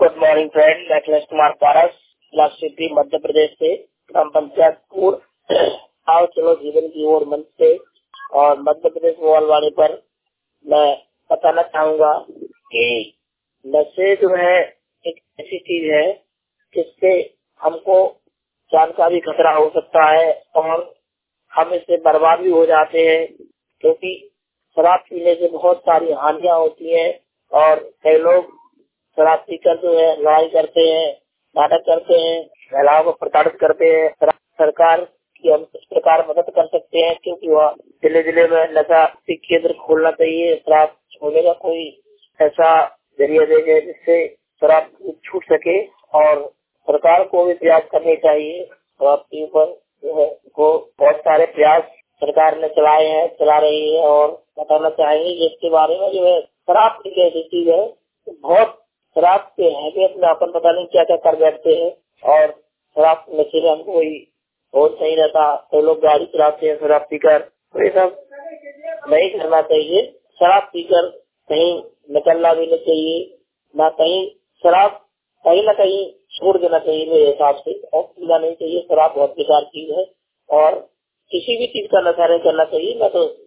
Good morning friend, मैं Akhilesh Kumar Paras, city Madhya Pradesh से, ग्राम पंचायत पूर। आओ चलो जीवन की ओर मंच से और मध्य प्रदेश मोबाइल पर मैं बताना चाहूंगा कि नशे जो है एक ऐसी चीज है जिससे हमको जान का भी खतरा हो सकता है और हम इससे बर्बाद भी हो जाते हैं, क्योंकि शराब पीने से बहुत सारी हानियां होती हैं और कई लोग शराब पीकर जो है लड़ाई करते हैं, नाटक करते हैं, महिलाओं को प्रताड़ित करते हैं। सरकार की हम इस प्रकार मदद कर सकते हैं, क्योंकि वह जिले जिले में नशा केंद्र खोलना चाहिए। शराब छोड़ने का कोई ऐसा जरिया देंगे जिससे शराब छूट सके और सरकार को भी प्रयास करने चाहिए। शराब के ऊपर जो है वो बहुत सारे प्रयास सरकार ने चला रही है और बताना चाहेंगे जिसके बारे में जो है शराब एक ऐसी चीज है, बहुत शराब के हैबियत में अपन पता नहीं क्या क्या कर बैठते हैं और शराब नशे में हमको कोई बहुत सही रहता। तो लोग गाड़ी चलाते हैं शराब पीकर, तो ये सब नहीं करना चाहिए। शराब पीकर कहीं निकलना भी नहीं चाहिए, ना कहीं शराब कहीं ना कहीं छोड़ देना चाहिए मेरे हिसाब से, और पीना नहीं चाहिए। शराब बहुत बेकार चीज है और किसी भी चीज का नशा नहीं करना चाहिए। मैं तो